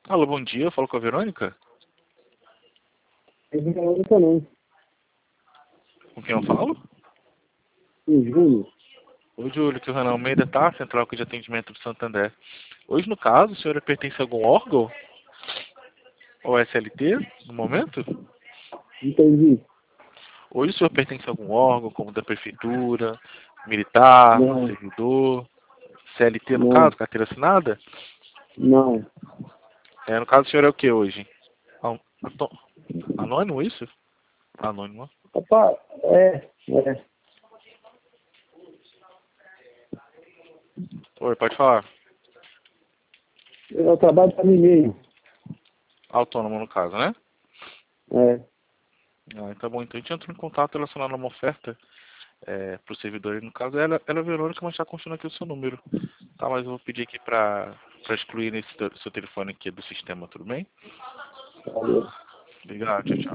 Alô, bom dia, eu falo com a Verônica? É Verônica não. Com quem eu falo? Em junho. Oi, Júlio, que o Renan Almeida tá, Central de Atendimento do Santander. Hoje, no caso, o senhor pertence a algum órgão? Ou SLT, no momento? Entendi. Hoje o senhor pertence a algum órgão, como da prefeitura, militar, Não, servidor, CLT no não, caso, carteira assinada? não. No caso, o senhor é o que hoje? An- Anto- Anônimo, isso? Anônimo. Rapaz, é. Oi, pode falar. Eu trabalho para mim mesmo. Autônomo, no caso, né? É. Ah, tá bom. Então a gente entrou em contato relacionado a uma oferta para o servidor. No caso, ela é a Verônica, mas está constando aqui o seu número. Tá, mas eu vou pedir aqui para excluir esse seu telefone aqui do sistema, tudo bem? Valeu. Obrigado, tchau, tchau.